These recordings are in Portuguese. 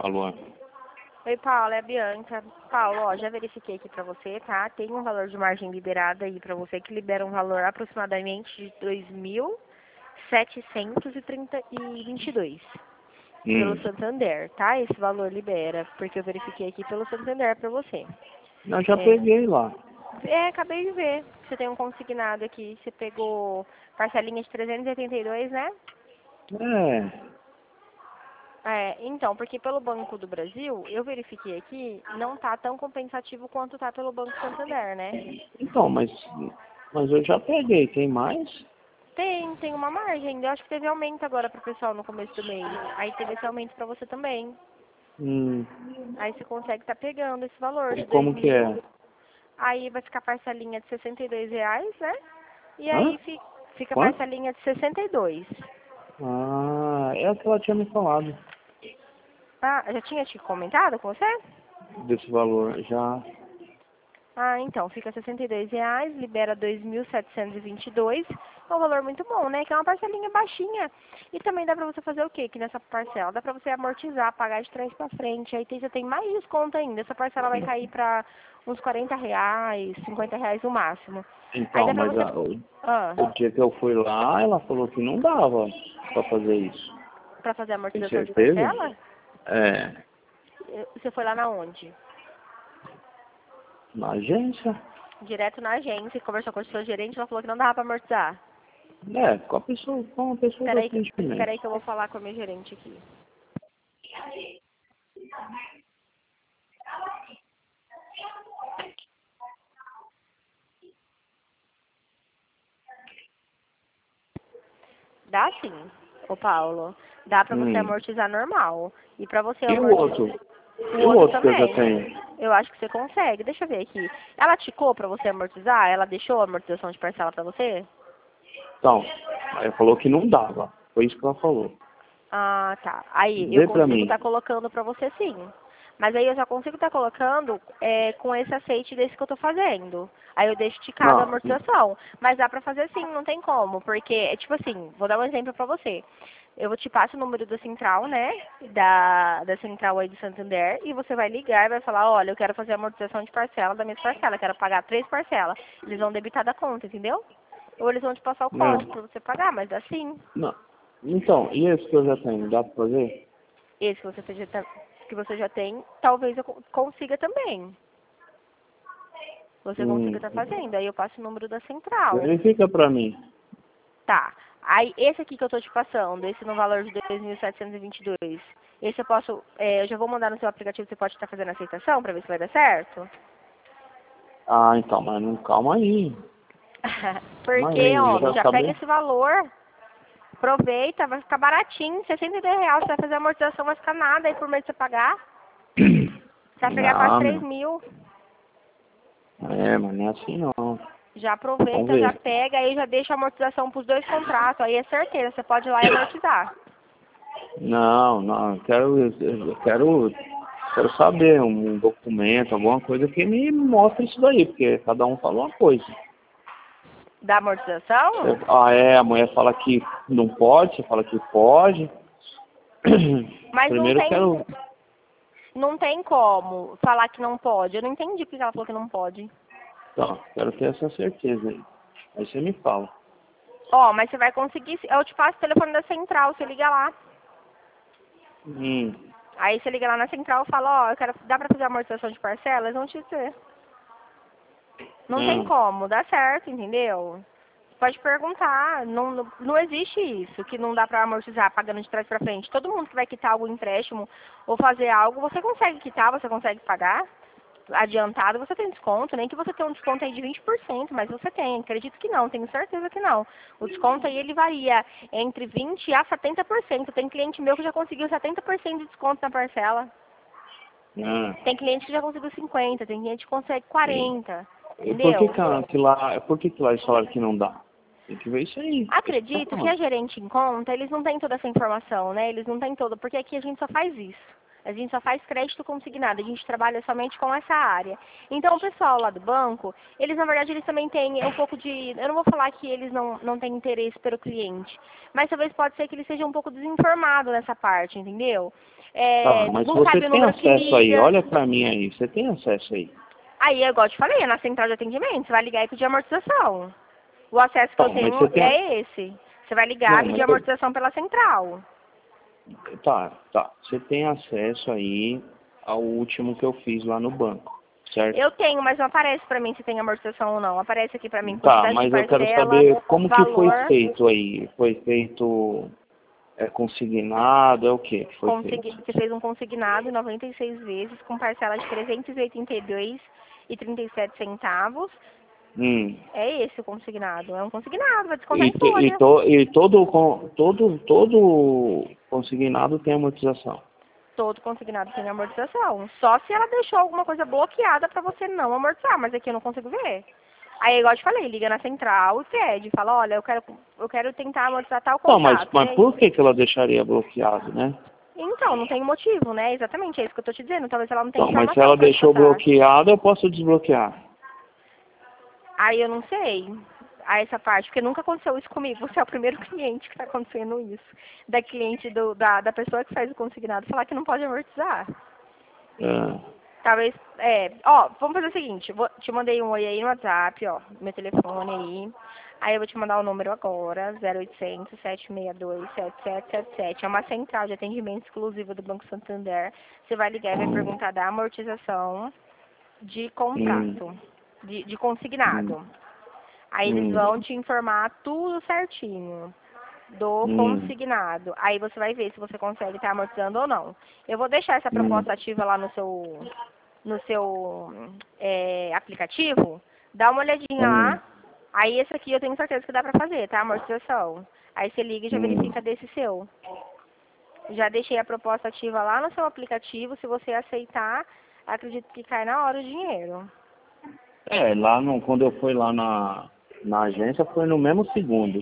valor. Oi, Paulo, é a Bianca. Paulo, ó, já verifiquei aqui pra você, tá? Tem um valor de margem liberada aí pra você que libera um valor aproximadamente de 2.722 pelo Santander, tá? Esse valor libera, porque eu verifiquei aqui pelo Santander pra você. Eu já peguei lá. Acabei de ver. Você tem um consignado aqui. Você pegou parcelinha de 382, né? Então, porque pelo Banco do Brasil, eu verifiquei aqui, não tá tão compensativo quanto tá pelo Banco Santander, né? Então, mas eu já peguei, tem mais? Tem uma margem. Eu acho que teve aumento agora pro pessoal no começo do mês. Aí teve esse aumento pra você também. Aí você consegue estar pegando esse valor de Como que é? Aí vai ficar parcelinha de R$62, né? E Hã? aí fica Quanto? parcelinha de 62. Ah, é o que ela tinha me falado. Ah, já tinha te comentado com você? Desse valor, já. Ah, então, fica R$62, libera 2.722. É um valor muito bom, né? Que é uma parcelinha baixinha. E também dá pra você fazer o quê? Que nessa parcela dá pra você amortizar, pagar de trás pra frente. Aí você tem mais desconto ainda. Essa parcela vai cair pra uns R$40, R$50 no máximo. Aí Então, dá pra mas você... o dia que eu fui lá, ela falou que não dava pra fazer isso. Pra fazer a Tem amortização de certeza? parcela? É, Você foi lá na onde? na agência. Direto na agência, conversou com o seu gerente, ela falou que não dava pra amortizar. É, com uma pessoa do Peraí atendimento. que eu vou falar com a minha gerente aqui. Dá sim, ô Paulo. Dá pra você amortizar normal. E pra você E o amortizar... outro? O E o outro outro que eu já também. tenho? Eu acho que você consegue. Deixa eu ver aqui. Ela ticou pra você amortizar? Ela deixou a amortização de parcela pra você? Então, ela falou que não dava. Foi isso que ela falou. Ah, tá. Aí, eu Vê pra consigo mim. estar colocando pra você sim. Mas aí eu já consigo estar colocando com esse aceite desse que eu tô fazendo. Aí eu deixo ticado a Não, amortização. Mas dá pra fazer sim, não tem como. Porque, tipo assim, vou dar um exemplo pra você. Eu vou te passar o número da central, né? Da central aí do Santander. E você vai ligar e vai falar, olha, eu quero fazer a amortização de parcela da minha parcela. Quero pagar 3 parcelas. Eles vão debitar da conta, entendeu? Ou eles vão te passar o código pra você pagar, mas dá sim. não. Então, e esse que eu já tenho, dá pra fazer? Esse que você já tem, talvez eu consiga também. Você consiga estar fazendo. Aí eu passo o número da central. Verifica pra mim. Tá. Aí esse aqui que eu tô te passando, esse no valor de 2.722, esse eu posso, eu já vou mandar no seu aplicativo, você pode estar fazendo a aceitação pra ver se vai dar certo? Ah, então, mas não, calma aí. Porque, ó, Já já pega acabei. esse valor, aproveita, vai ficar baratinho, R$62, você vai fazer a amortização, vai ficar nada aí por mês pra você pagar. Você vai pegar quase Não, 3 meu. mil. Mas não é assim não. Já Vamos aproveita, já ver. pega, aí já deixa a amortização pros 2 contratos, aí é certeza, você pode ir lá e amortizar. Não, quero saber um documento, alguma coisa que me mostre isso daí, porque cada um fala uma coisa. Da amortização? A mulher fala que não pode, você fala que pode. Mas Primeiro eu quero. não tem como falar que não pode. Eu não entendi porque ela falou que não pode. Então, quero ter essa certeza aí. Aí você me fala. Ó, mas você vai conseguir, eu te passo o telefone da central, você liga lá. Hum, Aí você liga lá na central e fala, ó, dá pra fazer amortização de parcela? Eles vão te dizer. Não tem como, dá certo, entendeu? Pode perguntar, não existe isso, que não dá pra amortizar pagando de trás pra frente. Todo mundo que vai quitar algum empréstimo ou fazer algo, você consegue quitar, você consegue pagar adiantado, você tem desconto, nem que você tenha um desconto aí de 20%, mas você tem, acredito que não, tenho certeza que não. O desconto aí ele varia entre 20% a 70%. Tem cliente meu que já conseguiu 70% de desconto na parcela. Tem cliente que já conseguiu 50%, tem cliente que consegue 40%, e por que entendeu? que lá eles falaram que não dá? Tem que ver isso aí. Acredito que a gerente em conta, eles não têm toda essa informação, né? Eles não têm toda, porque aqui a gente só faz isso. A gente só faz crédito consignado, a gente trabalha somente com essa área. Então, o pessoal lá do banco, eles, na verdade, eles também têm um pouco de... Eu não vou falar que eles não têm interesse pelo cliente, mas talvez pode ser que eles sejam um pouco desinformados nessa parte, entendeu? Tá, mas não você sabe o tem número que acesso aí, liga. olha pra mim aí, você tem acesso aí. Aí, igual eu te falei, é na central de atendimento, você vai ligar e pedir amortização. O acesso que eu Tá, mas tenho você tem. é esse. Você vai ligar Não, e pedir mas você. amortização pela central. Tá. Você tem acesso aí ao último que eu fiz lá no banco, certo? Eu tenho, mas não aparece pra mim se tem amortização ou não. Aparece aqui pra mim Tá, quantidade de mas eu quero parcela, saber como que foi valor, feito aí. Foi feito consignado, é o que foi feito? você fez um consignado 96 vezes com parcela de 382,37 centavos. Hum. É esse o consignado. É um consignado, vai descontar E, em folha. e todo consignado tem amortização. Todo consignado tem amortização. Só se ela deixou alguma coisa bloqueada pra você não amortizar, mas aqui eu não consigo ver. Aí, igual eu te falei, liga na central e pede, fala, olha, eu quero tentar amortizar tal Não, contrato. E mas aí? por que ela deixaria bloqueado, né? Então, não tem motivo, né? Exatamente, é isso que eu tô te dizendo. Talvez ela não tenha Então, mas se informação ela pra te deixou passar. bloqueado, eu posso desbloquear. Aí eu não sei a essa parte, porque nunca aconteceu isso comigo. Você é o primeiro cliente que está acontecendo isso. Da cliente da pessoa que faz o consignado falar que não pode amortizar. É. Talvez, vamos fazer o seguinte, te mandei um oi aí no WhatsApp, ó, meu telefone aí. Aí eu vou te mandar o número agora, 0800 762 7777. É uma central de atendimento exclusiva do Banco Santander. Você vai ligar e vai perguntar da amortização de Hum, contrato, de hum, consignado. Aí eles hum, vão te informar tudo certinho do hum, consignado. Aí você vai ver se você consegue estar amortizando ou não. Eu vou deixar essa proposta ativa lá no seu aplicativo. Dá uma olhadinha hum, lá. Aí esse aqui eu tenho certeza que dá pra fazer, tá? Amortização. Aí você liga e já hum. verifica desse seu. Já deixei a proposta ativa lá no seu aplicativo. Se você aceitar, acredito que cai na hora o dinheiro. Lá no, quando eu fui lá na agência, foi no mesmo segundo.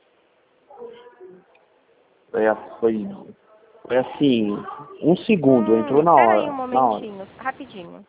Foi, foi, foi assim, um segundo, entrou na Pera aí um hora, na hora. momentinho, rapidinho.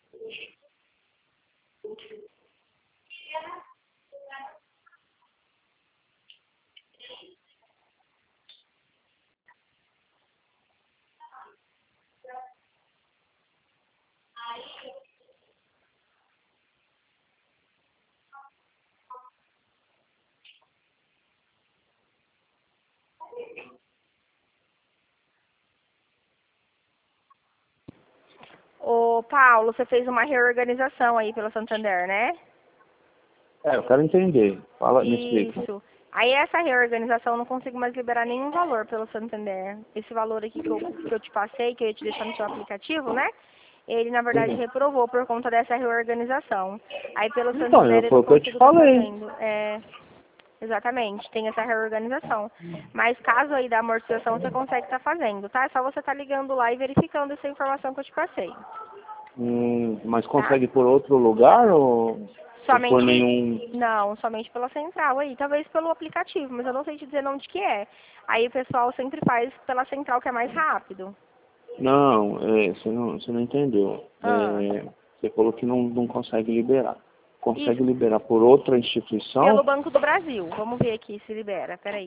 Ô, Paulo, você fez uma reorganização aí pelo Santander, né? Eu quero entender. Fala, me explica. Isso. Aí essa reorganização eu não consigo mais liberar nenhum valor pelo Santander. Esse valor aqui que eu te passei, que eu ia te deixar no seu aplicativo, né? Ele, na verdade, Sim. reprovou por conta dessa reorganização. Aí pelo Então, Santander eu foi não o que eu te consigo estar falei. fazendo. Exatamente, tem essa reorganização. Mas caso aí da amortização você consegue estar fazendo, tá? É só você estar ligando lá e verificando essa informação que eu te passei, Mas tá? consegue por outro lugar ou por Somente, nenhum? não, somente pela central aí, talvez pelo aplicativo, mas eu não sei te dizer onde que é. Aí o pessoal sempre faz pela central que é mais rápido. Não, você não entendeu. Ah, Você falou que não consegue liberar. Consegue isso, liberar por outra pelo instituição? Banco do Brasil. Vamos ver aqui se libera, peraí.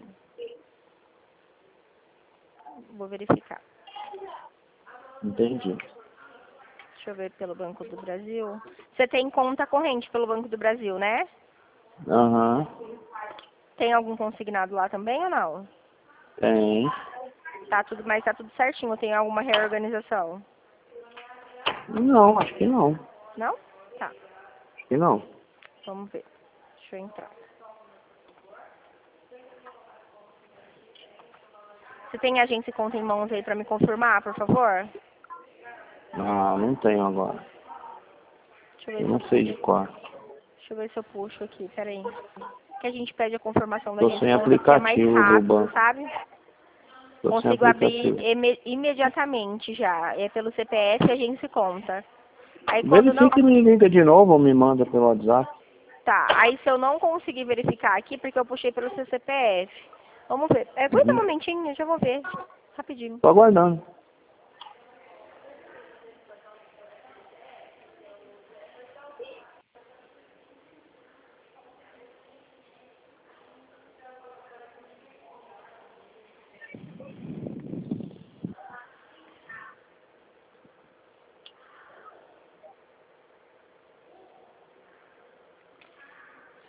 Vou verificar. Entendi. Deixa eu ver pelo Banco do Brasil. Você tem conta corrente pelo Banco do Brasil, né? Aham, Tem algum consignado lá também ou não? tem. Mas tá tudo certinho, tem alguma reorganização? Não, acho que não. Não? Tá, Acho que não. vamos ver. Deixa eu entrar. Você tem agência e conta em mãos aí pra me confirmar, por favor? Ah, não tenho agora. Deixa eu ver Eu se eu não sei de puxo. qual. Deixa eu ver se eu puxo aqui, peraí. Que a gente pede a confirmação da Tô agência e sem conta porque é mais aplicativo do rápido, banco. sabe? Tô sem Consigo abrir aplicativo. imediatamente já. É pelo CPF e agência e conta. Aí quando não. Verifique e me liga de novo ou me manda pelo WhatsApp. Tá, aí se eu não conseguir verificar aqui, porque eu puxei pelo seu CPF. Vamos ver. Aguenta um Uhum. momentinho, eu já vou ver. Rapidinho. Tô aguardando.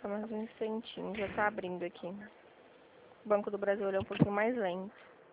Só mais um instantinho, já tá abrindo aqui. O Banco do Brasil é um pouquinho mais lento.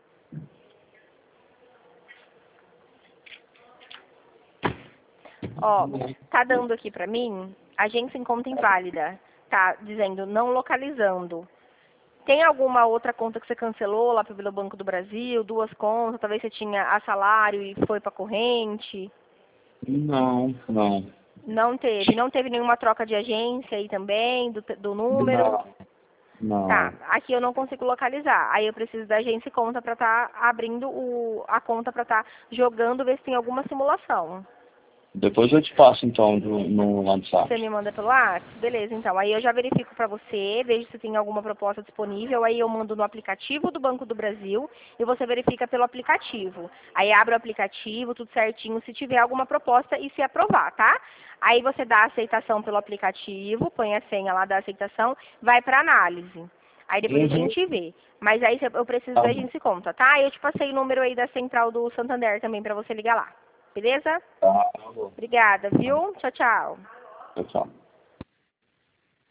Ó, tá dando aqui pra mim, agência em conta inválida. Tá dizendo não localizando. Tem alguma outra conta que você cancelou lá pelo Banco do Brasil? 2 contas? Talvez você tinha a salário e foi pra corrente? Não, não. Não teve. Não teve nenhuma troca de agência aí também, do número? Não, Tá, não. aqui eu não consigo localizar. Aí eu preciso da agência e conta pra estar abrindo a conta pra estar jogando, ver se tem alguma simulação. Depois eu te passo, então, no WhatsApp. Você me manda pelo WhatsApp? Beleza, então. Aí eu já verifico pra você, vejo se tem alguma proposta disponível. Aí eu mando no aplicativo do Banco do Brasil e você verifica pelo aplicativo. Aí abre o aplicativo, tudo certinho, se tiver alguma proposta e se aprovar, tá? Aí você dá a aceitação pelo aplicativo, põe a senha lá da aceitação, vai pra análise. Aí depois a gente vê. Mas aí eu preciso da agência e conta, tá? Eu te passei o número aí da central do Santander também pra você ligar lá. Beleza? Tá, tá bom. Obrigada, viu? Tchau, tchau. Tchau, tchau.